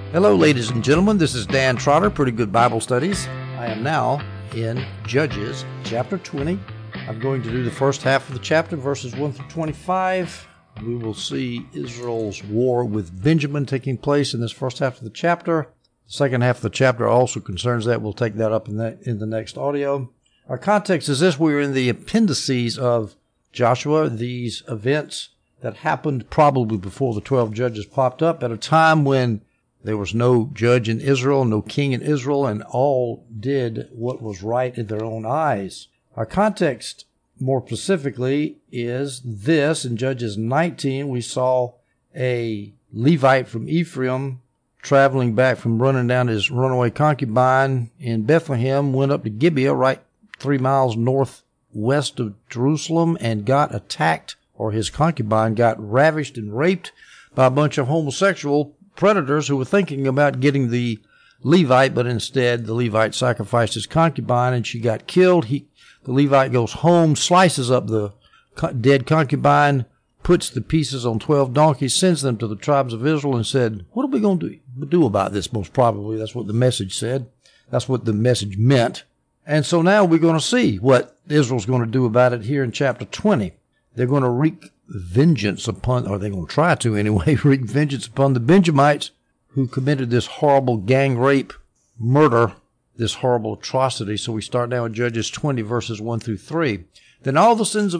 Hello, ladies and gentlemen. This is Dan Trotter, Pretty Good Bible Studies. I am now in Judges chapter 20. I'm going to do the first half of the chapter, verses 1 through 25. We will see Israel's war with Benjamin taking place in this first half of the chapter. The second half of the chapter also concerns that. We'll take that up in the next audio. Our context is this. We're in the appendices of Joshua, these events that happened probably before the 12 judges popped up at a time when there was no judge in Israel, no king in Israel, and all did what was right in their own eyes. Our context, more specifically, is this. In Judges 19, we saw a Levite from Ephraim traveling back from running down his runaway concubine in Bethlehem, went up to Gibeah, right 3 miles northwest of Jerusalem, and got attacked, or his concubine got ravished and raped by a bunch of homosexual predators who were thinking about getting the Levite, but instead the Levite sacrificed his concubine and she got killed. The Levite goes home, slices up the dead concubine, puts the pieces on 12 donkeys, sends them to the tribes of Israel, and said, "What are we going to do about this?" Most probably that's what the message said. That's what the message meant. And so now we're going to see what Israel's going to do about it here in chapter 20. They're going to wreak vengeance upon, or they're going to try to anyway, wreak vengeance upon the Benjamites who committed this horrible gang rape, murder, this horrible atrocity. So we start now in Judges 20, verses 1 through 3. Then all the sons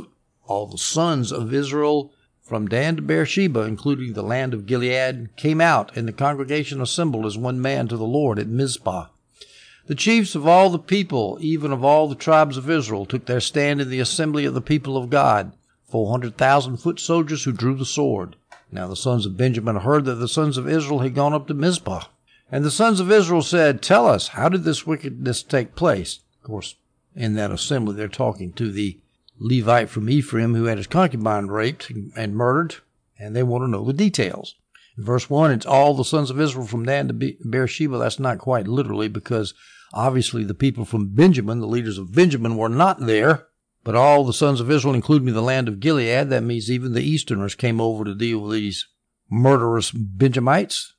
of Israel from Dan to Beersheba, including the land of Gilead, came out, and the congregation assembled as one man to the Lord at Mizpah. The chiefs of all the people, even of all the tribes of Israel, took their stand in the assembly of the people of God, 400,000 foot soldiers who drew the sword. Now the sons of Benjamin heard that the sons of Israel had gone up to Mizpah. And the sons of Israel said, "Tell us, how did this wickedness take place?" Of course, in that assembly, they're talking to the Levite from Ephraim who had his concubine raped and murdered, and they want to know the details. In verse 1, it's all the sons of Israel from Dan to Beersheba. That's not quite literally, because obviously the people from Benjamin, the leaders of Benjamin, were not there. But all the sons of Israel, including the land of Gilead, that means even the Easterners, came over to deal with these murderous Benjamites.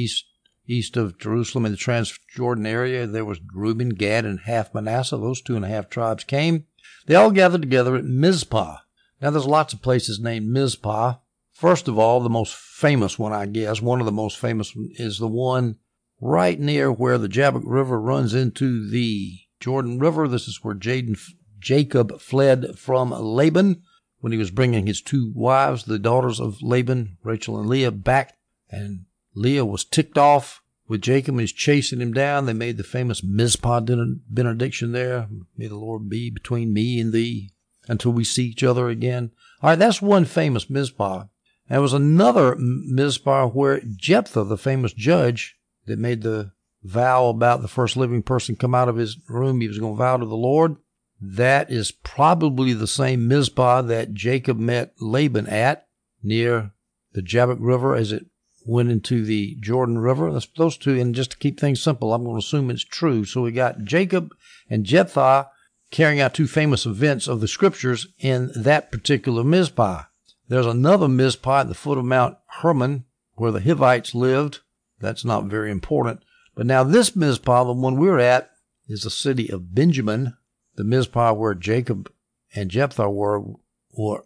East of Jerusalem in the Transjordan area, there was Reuben, Gad, and half Manasseh. Those 2.5 tribes came. They all gathered together at Mizpah. Now, there's lots of places named Mizpah. First of all, the most famous one, I guess, one of the most famous is the one right near where the Jabbok River runs into the Jordan River. This is where Jacob fled from Laban when he was bringing his 2 wives, the daughters of Laban, Rachel and Leah, back. And Leah was ticked off with Jacob and he's chasing him down. They made the famous Mizpah benediction there. "May the Lord be between me and thee until we see each other again." All right, that's one famous Mizpah. There was another Mizpah where Jephthah, the famous judge that made the vow about the first living person come out of his room, he was going to vow to the Lord. That is probably the same Mizpah that Jacob met Laban at near the Jabbok River as it went into the Jordan River. That's those two, and just to keep things simple, I'm going to assume it's true. So we got Jacob and Jephthah carrying out 2 famous events of the scriptures in that particular Mizpah. There's another Mizpah at the foot of Mount Hermon where the Hivites lived. That's not very important. But now this Mizpah, the one we're at, is the city of Benjamin. The Mizpah where Jacob and Jephthah were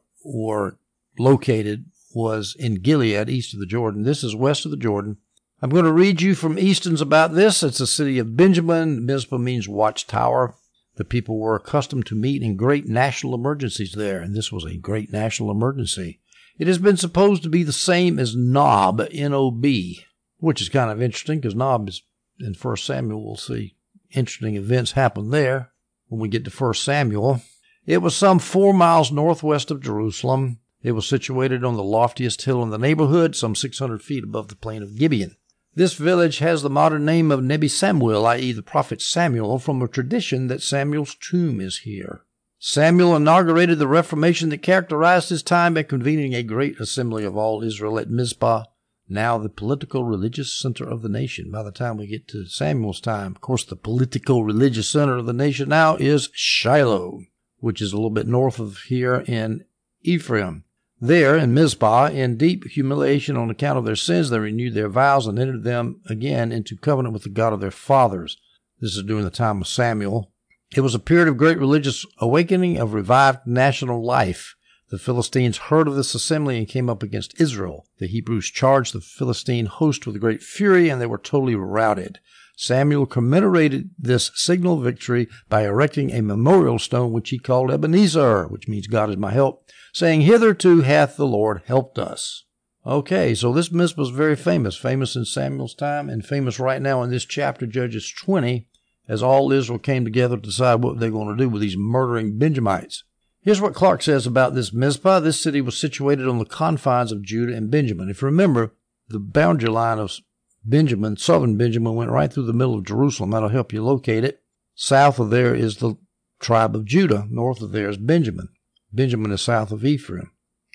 located was in Gilead, east of the Jordan. This is west of the Jordan. I'm going to read you from Easton's about this. It's the city of Benjamin. Mizpah means watchtower. The people were accustomed to meet in great national emergencies there, and this was a great national emergency. It has been supposed to be the same as Nob, N-O-B, which is kind of interesting because Nob is in 1 Samuel. We'll see interesting events happen there when we get to 1 Samuel. It was some 4 miles northwest of Jerusalem. It was situated on the loftiest hill in the neighborhood, some 600 feet above the plain of Gibeon. This village has the modern name of Nebi Samuel, i.e. the prophet Samuel, from a tradition that Samuel's tomb is here. Samuel inaugurated the Reformation that characterized his time by convening a great assembly of all Israel at Mizpah, now the political religious center of the nation. By the time we get to Samuel's time, of course, the political religious center of the nation now is Shiloh, which is a little bit north of here in Ephraim. There in Mizpah, in deep humiliation on account of their sins, they renewed their vows and entered them again into covenant with the God of their fathers. This is during the time of Samuel. It was a period of great religious awakening, of revived national life. The Philistines heard of this assembly and came up against Israel. The Hebrews charged the Philistine host with great fury, and they were totally routed. Samuel commemorated this signal victory by erecting a memorial stone which he called Ebenezer, which means God is my help, saying, "Hitherto hath the Lord helped us." Okay, so this Mizpah was very famous in Samuel's time and famous right now in this chapter, Judges 20, as all Israel came together to decide what they're going to do with these murdering Benjamites. Here's what Clark says about this Mizpah. This city was situated on the confines of Judah and Benjamin. If you remember, the boundary line of Benjamin, southern Benjamin, went right through the middle of Jerusalem. That'll help you locate it. South of there is the tribe of Judah. North of there is Benjamin. Benjamin is south of Ephraim.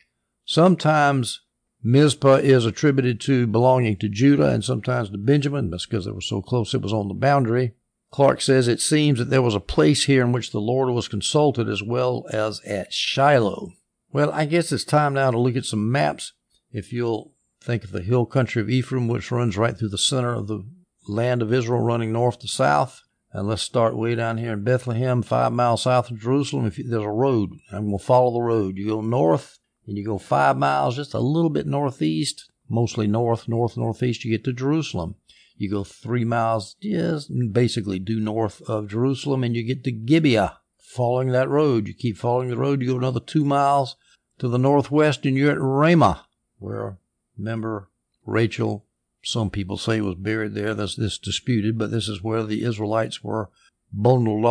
Sometimes Mizpah is attributed to belonging to Judah and sometimes to Benjamin. That's because they were so close it was on the boundary. Clark says it seems that there was a place here in which the Lord was consulted as well as at Shiloh. Well, I guess it's time now to look at some maps. If you'll think of the hill country of Ephraim, which runs right through the center of the land of Israel, running north to south. And let's start way down here in Bethlehem, 5 miles south of Jerusalem. There's a road. I'm going to follow the road. You go north, and you go 5 miles, just a little bit northeast, mostly northeast, you get to Jerusalem. You go 3 miles, just basically due north of Jerusalem, and you get to Gibeah. Following that road, you keep following the road, you go another 2 miles to the northwest, and you're at Ramah, where, remember, Rachel, some people say, was buried there. That's disputed, but this is where the Israelites were bundled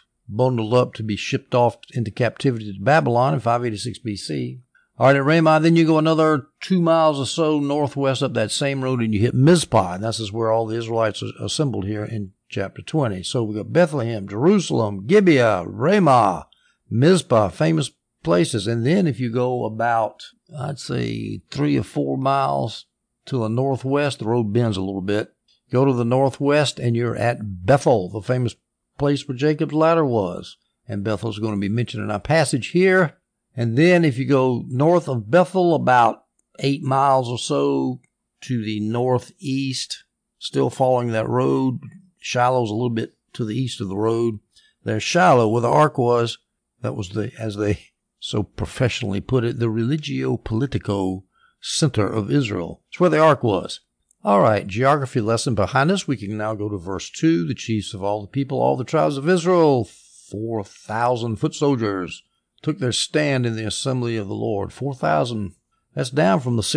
up to be shipped off into captivity to Babylon in 586 BC. All right, at Ramah, then you go another 2 miles or so northwest up that same road, and you hit Mizpah, and this is where all the Israelites are assembled here in chapter 20. So we got Bethlehem, Jerusalem, Gibeah, Ramah, Mizpah, famous places. And then if you go about, I'd say 3 or 4 miles to the northwest, the road bends a little bit. Go to the northwest, and you're at Bethel, the famous place where Jacob's ladder was. And Bethel's going to be mentioned in our passage here. And then if you go north of Bethel, about 8 miles or so to the northeast, still following that road, Shiloh's a little bit to the east of the road. There's Shiloh, where the ark was. That was as they so professionally put it, the religio-politico center of Israel. It's where the ark was. All right, geography lesson behind us. We can now go to verse 2. The chiefs of all the people, all the tribes of Israel, 4,000 foot soldiers, took their stand in the assembly of the Lord. 4,000. That's down from the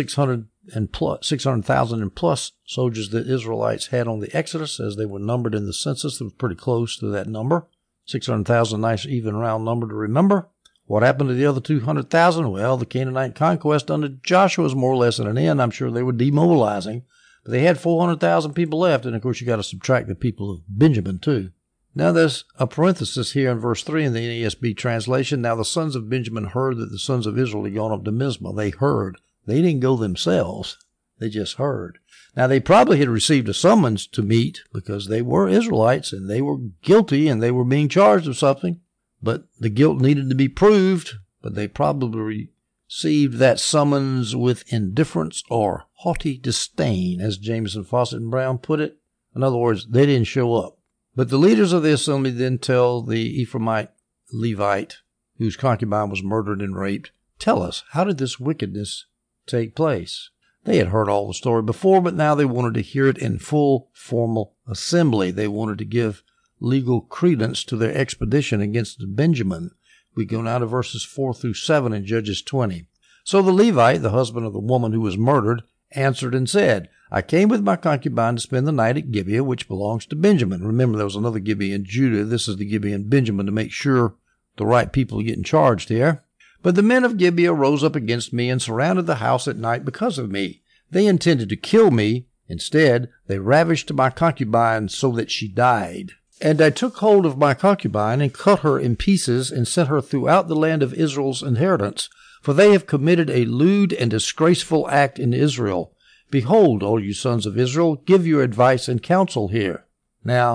600,000 and plus soldiers that Israelites had on the Exodus as they were numbered in the census. It was pretty close to that number. 600,000, nice even round number to remember. What happened to the other 200,000? Well, the Canaanite conquest under Joshua was more or less at an end. I'm sure they were demobilizing. But they had 400,000 people left. And, of course, you got to subtract the people of Benjamin, too. Now, there's a parenthesis here in verse 3 in the NASB translation. Now, the sons of Benjamin heard that the sons of Israel had gone up to Mizpah. They heard. They didn't go themselves. They just heard. Now, they probably had received a summons to meet because they were Israelites and they were guilty and they were being charged of something. But the guilt needed to be proved. But they probably received that summons with indifference or haughty disdain, as Jameson, Fawcett, and Brown put it. In other words, they didn't show up. But the leaders of the assembly then tell the Ephraimite Levite, whose concubine was murdered and raped, "Tell us, how did this wickedness take place?" They had heard all the story before, but now they wanted to hear it in full formal assembly. They wanted to give legal credence to their expedition against Benjamin. We go now to verses 4 through 7 in Judges 20. So the Levite, the husband of the woman who was murdered, answered and said, "I came with my concubine to spend the night at Gibeah, which belongs to Benjamin." Remember, there was another Gibeah in Judah. This is the Gibeah in Benjamin, to make sure the right people are getting charged here. "But the men of Gibeah rose up against me and surrounded the house at night because of me. They intended to kill me. Instead, they ravished my concubine so that she died. And I took hold of my concubine and cut her in pieces and sent her throughout the land of Israel's inheritance. For they have committed a lewd and disgraceful act in Israel. Behold, all you sons of Israel, give your advice and counsel here." Now,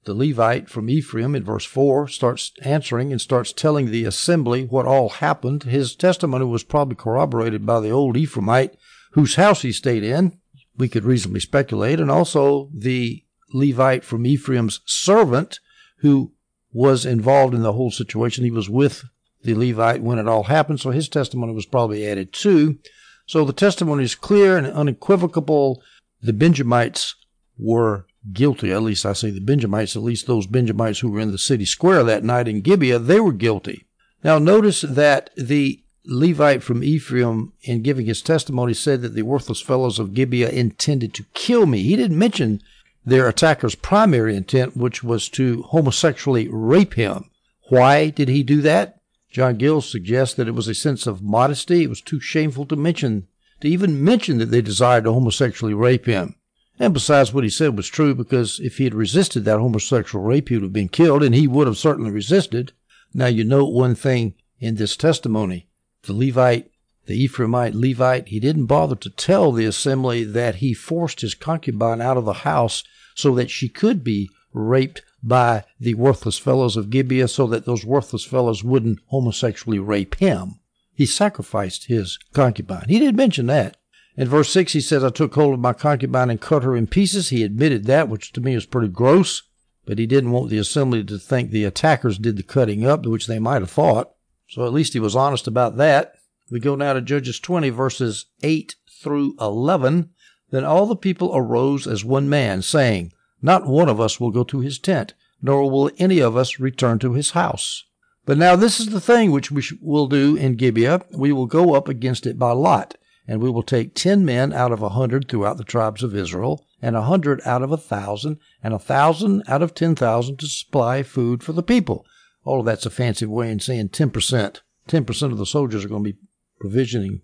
the Levite from Ephraim in verse 4 starts answering and starts telling the assembly what all happened. His testimony was probably corroborated by the old Ephraimite whose house he stayed in. We could reasonably speculate. And also the Levite from Ephraim's servant who was involved in the whole situation. He was with the Levite when it all happened, so his testimony was probably added too. So the testimony is clear and unequivocal. The Benjamites were guilty. At least I say the Benjamites, at least those Benjamites who were in the city square that night in Gibeah, they were guilty. Now notice that the Levite from Ephraim, in giving his testimony, said that the worthless fellows of Gibeah intended to kill me. He didn't mention their attacker's primary intent, which was to homosexually rape him. Why did he do that? John Gill suggests that it was a sense of modesty. It was too shameful to even mention that they desired to homosexually rape him. And besides, what he said was true, because if he had resisted that homosexual rape, he would have been killed, and he would have certainly resisted. Now, you note one thing in this testimony. The Levite, the Ephraimite Levite, he didn't bother to tell the assembly that he forced his concubine out of the house so that she could be raped by the worthless fellows of Gibeah, so that those worthless fellows wouldn't homosexually rape him. He sacrificed his concubine. He didn't mention that. In verse 6, he says, I took hold of my concubine and cut her in pieces. He admitted that, which to me is pretty gross, but he didn't want the assembly to think the attackers did the cutting up, which they might have thought. So at least he was honest about that. We go now to Judges 20, verses 8 through 11. Then all the people arose as one man, saying, Not one of us will go to his tent, nor will any of us return to his house. But now this is the thing which we will do in Gibeah. We will go up against it by lot, and we will take 10 men out of 100 throughout the tribes of Israel, and 100 out of 1,000, and 1,000 out of 10,000 to supply food for the people. All of that's a fancy way of saying 10%. 10% of the soldiers are going to be providing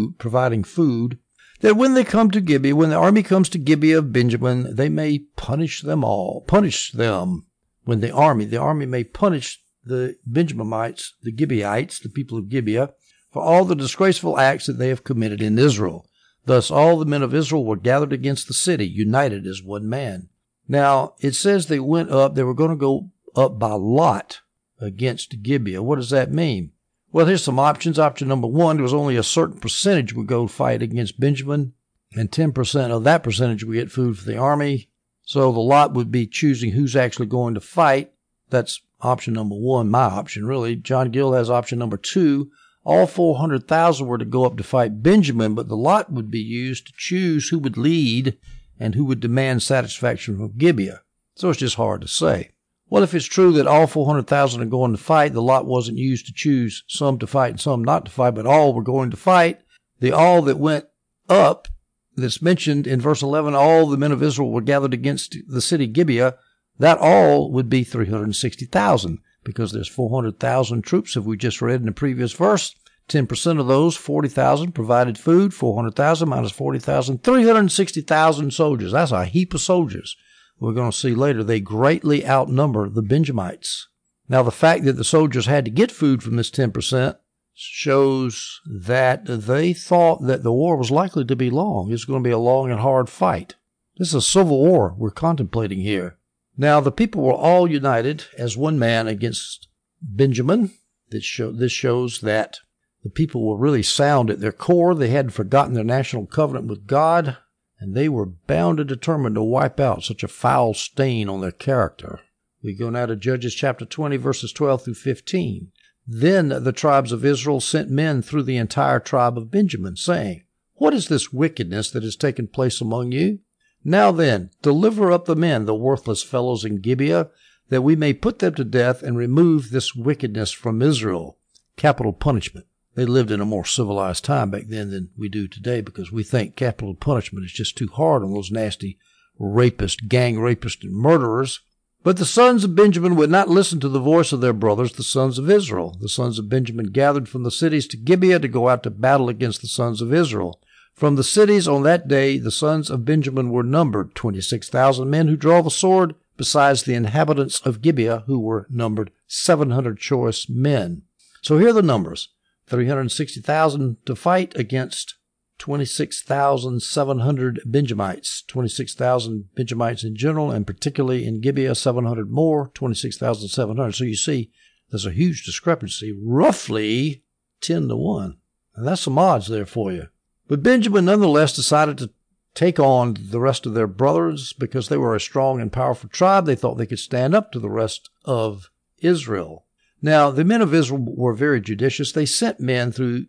food, that when they come to Gibeah, when the army comes to Gibeah of Benjamin, they may punish them all. Punish them. When the army may punish the Benjaminites, the Gibeahites, the people of Gibeah, for all the disgraceful acts that they have committed in Israel. Thus all the men of Israel were gathered against the city, united as one man. Now, it says they went up, they were going to go up by lot against Gibeah. What does that mean? Well, here's some options. Option number 1, there was only a certain percentage would go fight against Benjamin, and 10% of that percentage would get food for the army. So the lot would be choosing who's actually going to fight. That's option number 1, my option, really. John Gill has option number 2. All 400,000 were to go up to fight Benjamin, but the lot would be used to choose who would lead and who would demand satisfaction from Gibeah. So it's just hard to say. Well, if it's true that all 400,000 are going to fight, the lot wasn't used to choose some to fight and some not to fight, but all were going to fight. The all that went up, that's mentioned in verse 11, all the men of Israel were gathered against the city Gibeah, that all would be 360,000, because there's 400,000 troops, as we just read in the previous verse. 10% of those, 40,000, provided food. 400,000 minus 40,000, 360,000 soldiers. That's a heap of soldiers. We're going to see later they greatly outnumber the Benjamites. Now, the fact that the soldiers had to get food from this 10% shows that they thought that the war was likely to be long. It's going to be a long and hard fight. This is a civil war we're contemplating here. Now, the people were all united as one man against Benjamin. This shows that the people were really sound at their core. They hadn't forgotten their national covenant with God, and they were bound and determined to wipe out such a foul stain on their character. We go now to Judges chapter 20, verses 12 through 15. Then the tribes of Israel sent men through the entire tribe of Benjamin, saying, What is this wickedness that has taken place among you? Now then, deliver up the men, the worthless fellows in Gibeah, that we may put them to death and remove this wickedness from Israel. Capital punishment. They lived in a more civilized time back then than we do today, because we think capital punishment is just too hard on those nasty rapists, gang rapists, and murderers. But the sons of Benjamin would not listen to the voice of their brothers, the sons of Israel. The sons of Benjamin gathered from the cities to Gibeah to go out to battle against the sons of Israel. From the cities on that day, the sons of Benjamin were numbered 26,000 men who draw the sword, besides the inhabitants of Gibeah, who were numbered 700 choice men. So here are the numbers. 360,000 to fight against 26,700 Benjamites. 26,000 Benjamites in general, and particularly in Gibeah, 700 more, 26,700. So you see, there's a huge discrepancy, roughly 10-1. And that's some odds there for you. But Benjamin nonetheless decided to take on the rest of their brothers because they were a strong and powerful tribe. They thought they could stand up to the rest of Israel. Now, the men of Israel were very judicious. They sent men to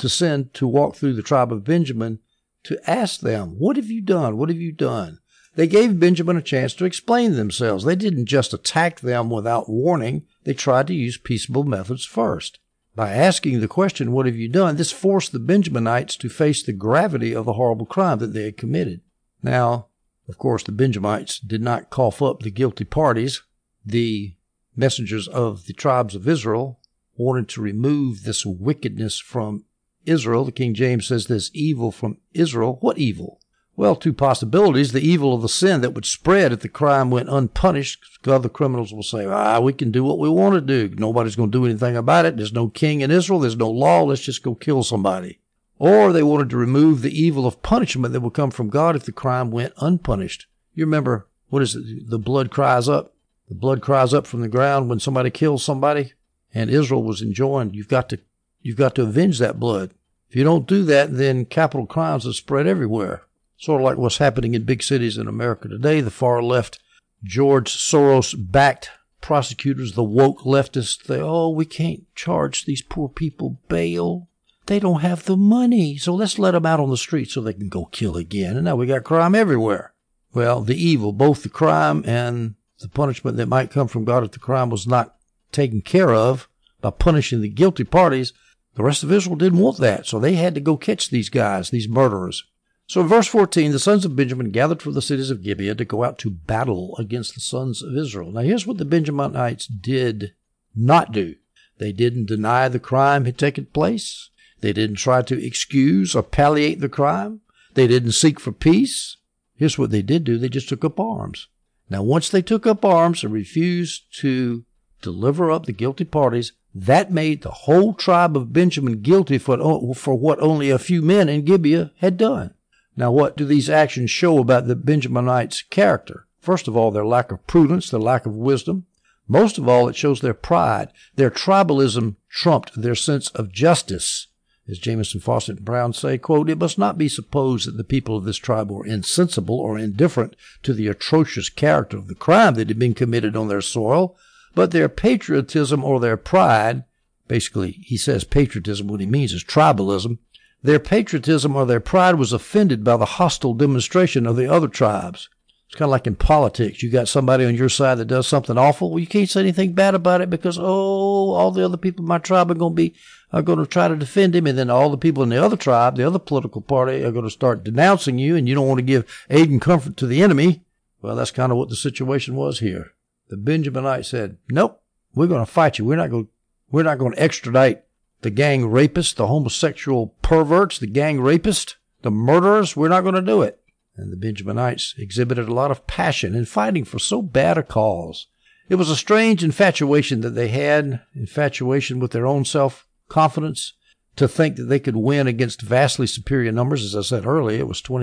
walk through the tribe of Benjamin to ask them, what have you done? What have you done? They gave Benjamin a chance to explain themselves. They didn't just attack them without warning. They tried to use peaceable methods first. By asking the question, what have you done? This forced the Benjaminites to face the gravity of the horrible crime that they had committed. Now, of course, the Benjamites did not cough up the guilty parties. The messengers of the tribes of Israel wanted to remove this wickedness from Israel. The King James says this evil from Israel. What evil? Well, two possibilities. The evil of the sin that would spread if the crime went unpunished. Other criminals will say, we can do what we want to do. Nobody's going to do anything about it. There's no king in Israel. There's no law. Let's just go kill somebody. Or they wanted to remove the evil of punishment that would come from God if the crime went unpunished. You remember, what is it? The blood cries up. The blood cries up from the ground when somebody kills somebody. And Israel was enjoined, you've got to avenge that blood. If you don't do that, then capital crimes will spread everywhere. Sort of like what's happening in big cities in America today. The far left, George Soros-backed prosecutors, the woke leftists, we can't charge these poor people bail. They don't have the money, so let's let them out on the street so they can go kill again. And now we got crime everywhere. Well, the evil, both the crime and the punishment that might come from God if the crime was not taken care of by punishing the guilty parties, the rest of Israel didn't want that, so they had to go catch these guys, these murderers. So in verse 14, the sons of Benjamin gathered from the cities of Gibeah to go out to battle against the sons of Israel. Now here's what the Benjaminites did not do. They didn't deny the crime had taken place. They didn't try to excuse or palliate the crime. They didn't seek for peace. Here's what they did do. They just took up arms. Now once they took up arms and refused to deliver up the guilty parties, that made the whole tribe of Benjamin guilty for what only a few men in Gibeah had done. Now, what do these actions show about the Benjaminites' character? First of all, their lack of prudence, their lack of wisdom. Most of all, it shows their pride. Their tribalism trumped their sense of justice. As Jamieson, Fawcett, and Brown say, quote, it must not be supposed that the people of this tribe were insensible or indifferent to the atrocious character of the crime that had been committed on their soil, but their patriotism or their pride, basically he says patriotism, what he means is tribalism, their patriotism or their pride was offended by the hostile demonstration of the other tribes. It's kind of like in politics. You got somebody on your side that does something awful. Well, you can't say anything bad about it because, all the other people in my tribe are going to try to defend him. And then all the people in the other tribe, the other political party, are going to start denouncing you, and you don't want to give aid and comfort to the enemy. Well, that's kind of what the situation was here. The Benjaminites said, nope, we're going to fight you. We're not going to extradite the gang rapists, the homosexual perverts, the gang rapists, the murderers. We're not going to do it. And the Benjaminites exhibited a lot of passion in fighting for so bad a cause. It was a strange infatuation that they had, infatuation with their own self-confidence, to think that they could win against vastly superior numbers. As I said earlier, it was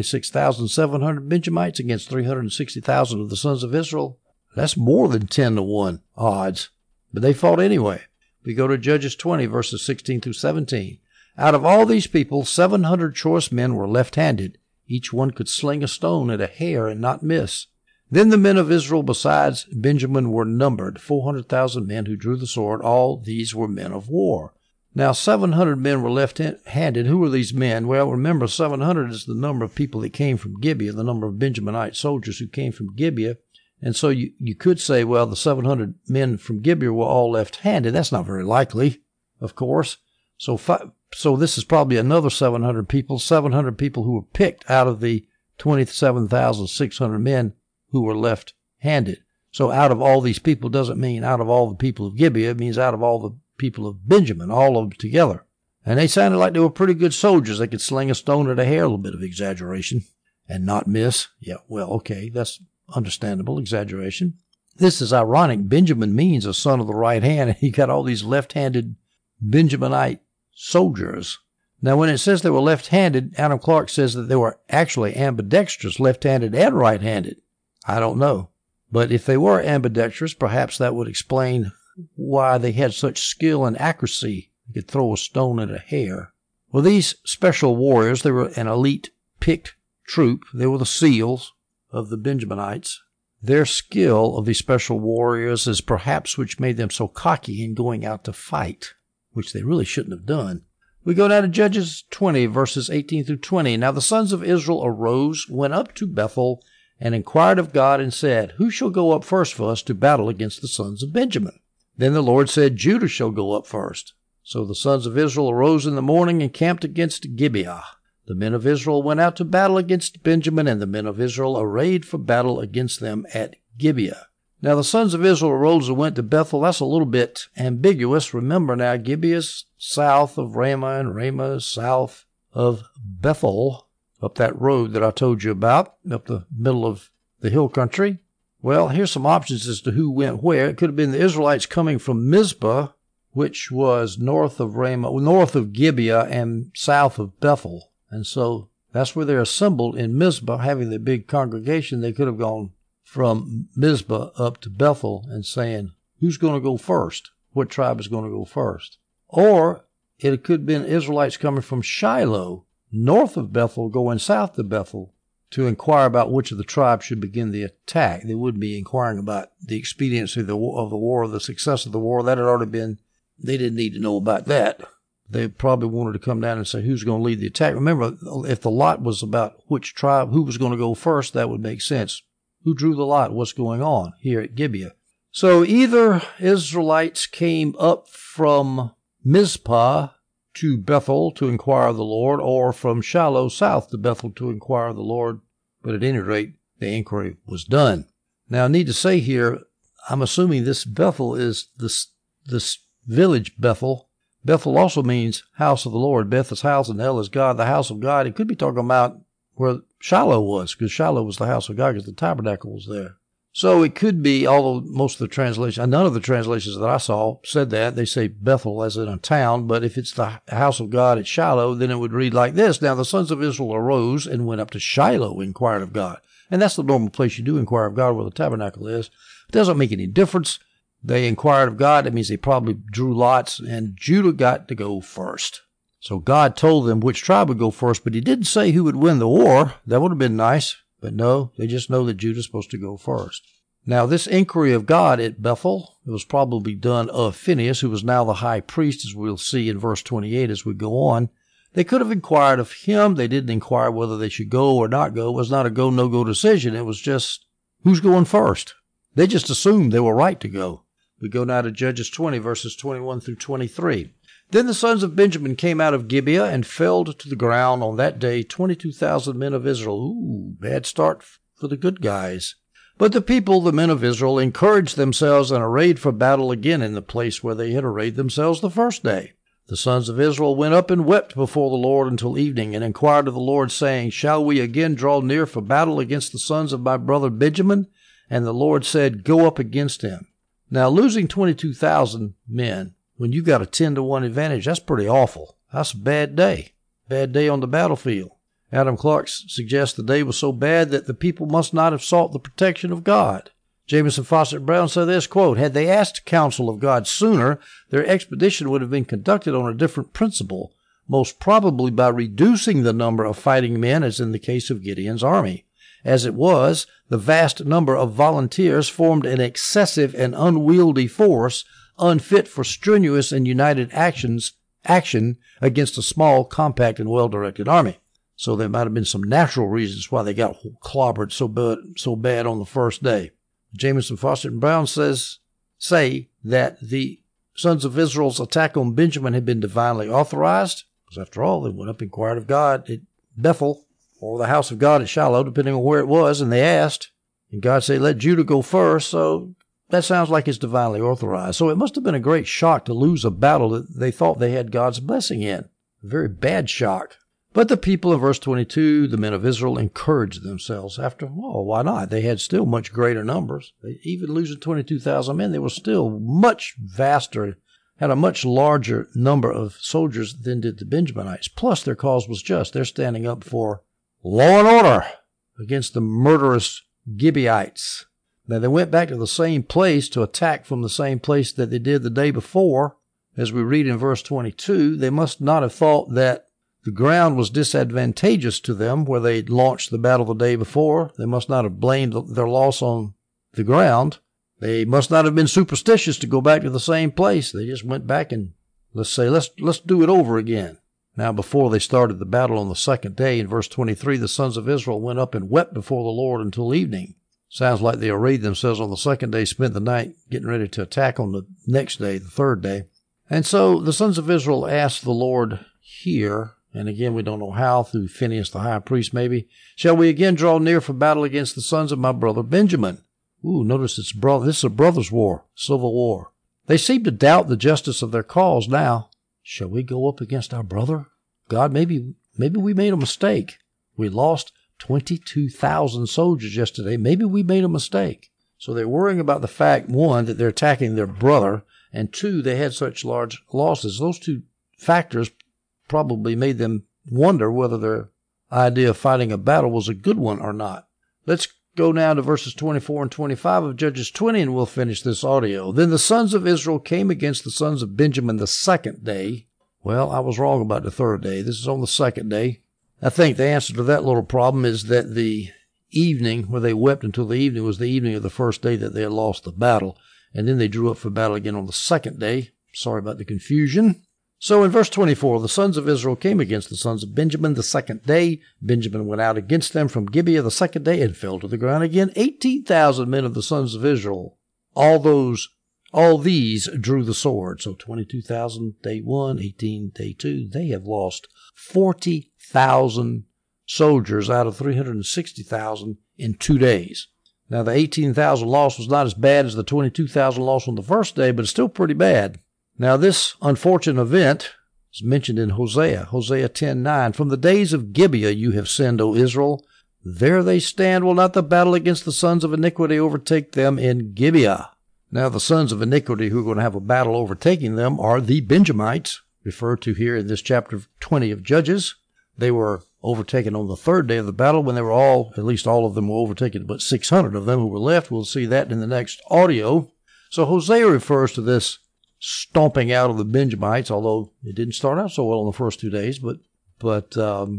26,700 Benjamites against 360,000 of the sons of Israel. That's more than 10-1 odds. But they fought anyway. We go to Judges 20, verses 16 through 17. Out of all these people, 700 choice men were left-handed. Each one could sling a stone at a hair and not miss. Then the men of Israel besides Benjamin were numbered, 400,000 men who drew the sword. All these were men of war. Now 700 men were left-handed. Who were these men? Well, remember, 700 is the number of people that came from Gibeah, the number of Benjaminite soldiers who came from Gibeah. And so you could say, well, the 700 men from Gibeah were all left-handed. That's not very likely, of course. So this is probably another 700 people who were picked out of the 27,600 men who were left-handed. So out of all these people doesn't mean out of all the people of Gibeah. It means out of all the people of Benjamin, all of them together. And they sounded like they were pretty good soldiers. They could sling a stone at a hair, a little bit of exaggeration, and not miss. Yeah, well, okay, that's understandable exaggeration. This is ironic. Benjamin means a son of the right hand, and he got all these left-handed Benjaminite soldiers. Now, when it says they were left-handed, Adam Clarke says that they were actually ambidextrous, left-handed and right-handed. I don't know. But if they were ambidextrous, perhaps that would explain why they had such skill and accuracy. They could throw a stone at a hare. Well, these special warriors, they were an elite picked troop. They were the SEALs of the Benjaminites. Their skill of these special warriors is perhaps which made them so cocky in going out to fight, which they really shouldn't have done. We go down to Judges 20, verses 18 through 20. Now the sons of Israel arose, went up to Bethel, and inquired of God, and said, Who shall go up first for us to battle against the sons of Benjamin? Then the Lord said, Judah shall go up first. So the sons of Israel arose in the morning and camped against Gibeah. The men of Israel went out to battle against Benjamin, and the men of Israel arrayed for battle against them at Gibeah. Now the sons of Israel arose and went to Bethel. That's a little bit ambiguous. Remember now, Gibeah's south of Ramah, and Ramah is south of Bethel, up that road that I told you about, up the middle of the hill country. Well, here's some options as to who went where. It could have been the Israelites coming from Mizpah, which was north of Ramah, north of Gibeah and south of Bethel. And so that's where they're assembled in Mizpah, having the big congregation. They could have gone from Mizpah up to Bethel and saying, who's going to go first? What tribe is going to go first? Or it could have been Israelites coming from Shiloh, north of Bethel, going south to Bethel, to inquire about which of the tribes should begin the attack. They wouldn't be inquiring about the expediency of the war, the success of the war. That had already been, they didn't need to know about that. They probably wanted to come down and say, who's going to lead the attack? Remember, if the lot was about which tribe, who was going to go first, that would make sense. Who drew the lot? What's going on here at Gibeah? So either Israelites came up from Mizpah to Bethel to inquire of the Lord, or from Shiloh south to Bethel to inquire of the Lord. But at any rate, the inquiry was done. Now, I need to say here, I'm assuming this Bethel is this village Bethel. Bethel also means house of the Lord. Beth is house and El is God, the house of God. It could be talking about where Shiloh was, because Shiloh was the house of God, because the tabernacle was there. So it could be, although most of the translations, none of the translations that I saw said that. They say Bethel as in a town, but if it's the house of God at Shiloh, then it would read like this. Now the sons of Israel arose and went up to Shiloh, inquired of God. And that's the normal place you do inquire of God, where the tabernacle is. It doesn't make any difference. They inquired of God. That means they probably drew lots, and Judah got to go first. So God told them which tribe would go first, but he didn't say who would win the war. That would have been nice. But no, they just know that Judah's supposed to go first. Now, this inquiry of God at Bethel, it was probably done of Phinehas, who was now the high priest, as we'll see in verse 28 as we go on. They could have inquired of him. They didn't inquire whether they should go or not go. It was not a go, no-go decision. It was just, who's going first? They just assumed they were right to go. We go now to Judges 20, verses 21 through 23. Then the sons of Benjamin came out of Gibeah and felled to the ground on that day 22,000 men of Israel. Ooh, bad start for the good guys. But the people, the men of Israel, encouraged themselves and arrayed for battle again in the place where they had arrayed themselves the first day. The sons of Israel went up and wept before the Lord until evening, and inquired of the Lord, saying, Shall we again draw near for battle against the sons of my brother Benjamin? And the Lord said, Go up against him. Now, losing 22,000 men, when you got a 10-1 advantage, that's pretty awful. That's a bad day. Bad day on the battlefield. Adam Clarke suggests the day was so bad that the people must not have sought the protection of God. Jamieson Fausset Brown said this, quote, Had they asked counsel of God sooner, their expedition would have been conducted on a different principle, most probably by reducing the number of fighting men, as in the case of Gideon's army. As it was, the vast number of volunteers formed an excessive and unwieldy force, unfit for strenuous and united action against a small, compact, and well-directed army. So there might have been some natural reasons why they got clobbered so bad on the first day. Jamieson, Fausset, and Brown say that the sons of Israel's attack on Benjamin had been divinely authorized, because after all, they went up and inquired of God at Bethel, or the house of God at Shiloh, depending on where it was, and they asked, and God said, Let Judah go first, so that sounds like it's divinely authorized. So it must have been a great shock to lose a battle that they thought they had God's blessing in. A very bad shock. But the people in verse 22, the men of Israel, encouraged themselves. After all, why not? They had still much greater numbers. Even losing 22,000 men, they were still much vaster had a much larger number of soldiers than did the Benjaminites. Plus, their cause was just. They're standing up for law and order against the murderous Gibeonites. Now, they went back to the same place to attack from the same place that they did the day before. As we read in verse 22, they must not have thought that the ground was disadvantageous to them where they launched the battle the day before. They must not have blamed their loss on the ground. They must not have been superstitious to go back to the same place. They just went back and, let's do it over again. Now, before they started the battle on the second day, in verse 23, the sons of Israel went up and wept before the Lord until evening. Sounds like they arrayed themselves on the second day, spent the night getting ready to attack on the next day, the third day. And so the sons of Israel asked the Lord here, and again, we don't know how, through Phinehas the high priest maybe, shall we again draw near for battle against the sons of my brother Benjamin? Ooh, notice this is a brother's war, civil war. They seem to doubt the justice of their cause now. Shall we go up against our brother? God, maybe we made a mistake. We lost 22,000 soldiers yesterday. Maybe we made a mistake. So they're worrying about the fact, one, that they're attacking their brother, and two, they had such large losses. Those two factors probably made them wonder whether their idea of fighting a battle was a good one or not. Let's go now to verses 24 and 25 of Judges 20, and we'll finish this audio. Then the sons of Israel came against the sons of Benjamin the second day. Well, I was wrong about the third day. This is on the second day. I think the answer to that little problem is that the evening where they wept until the evening was the evening of the first day that they had lost the battle, and then they drew up for battle again on the second day. Sorry about the confusion. So in verse 24, the sons of Israel came against the sons of Benjamin the second day. Benjamin went out against them from Gibeah the second day and fell to the ground again. 18,000 men of the sons of Israel. All these drew the sword. So 22,000 day one, 18 day two. They have lost 40,000 soldiers out of 360,000 in 2 days. Now the 18,000 loss was not as bad as the 22,000 loss on the first day, but it's still pretty bad. Now, this unfortunate event is mentioned in Hosea 10:9. From the days of Gibeah you have sinned, O Israel. There they stand. Will not the battle against the sons of iniquity overtake them in Gibeah? Now, the sons of iniquity who are going to have a battle overtaking them are the Benjamites, referred to here in this chapter 20 of Judges. They were overtaken on the third day of the battle when they were at least all of them were overtaken, but 600 of them who were left. We'll see that in the next audio. So Hosea refers to this stomping out of the Benjamites, although it didn't start out so well in the first 2 days, but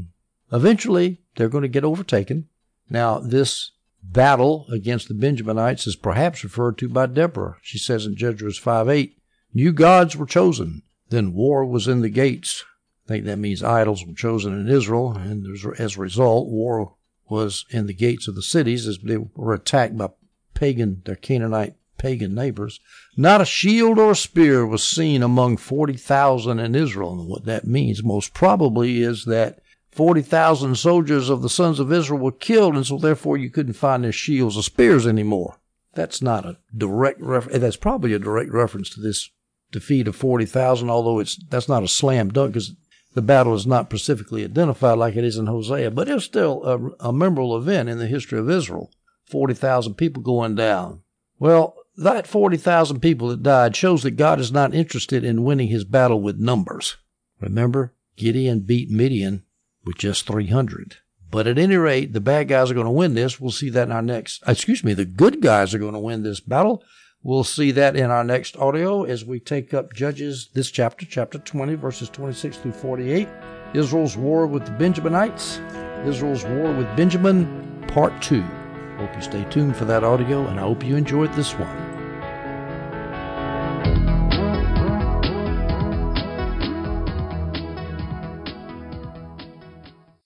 eventually they're going to get overtaken. Now, this battle against the Benjaminites is perhaps referred to by Deborah. She says in Judges 5:8, new gods were chosen, then war was in the gates. I think that means idols were chosen in Israel, and as a result, war was in the gates of the cities as they were attacked by their Canaanite pagan neighbors. Not a shield or a spear was seen among 40,000 in Israel. And what that means most probably is that 40,000 soldiers of the sons of Israel were killed, and so therefore you couldn't find their shields or spears anymore. That's not a direct that's probably a direct reference to this defeat of 40,000, although that's not a slam dunk because the battle is not specifically identified like it is in Hosea, but it's still a memorable event in the history of Israel. 40,000 people going down. Well, that 40,000 people that died shows that God is not interested in winning his battle with numbers. Remember, Gideon beat Midian with just 300. But at any rate, the bad guys are going to win this. We'll see that in our the good guys are going to win this battle. We'll see that in our next audio as we take up Judges, this chapter 20, verses 26 through 48. Israel's war with the Benjaminites. Israel's war with Benjamin, part 2. Hope you stay tuned for that audio, and I hope you enjoyed this one.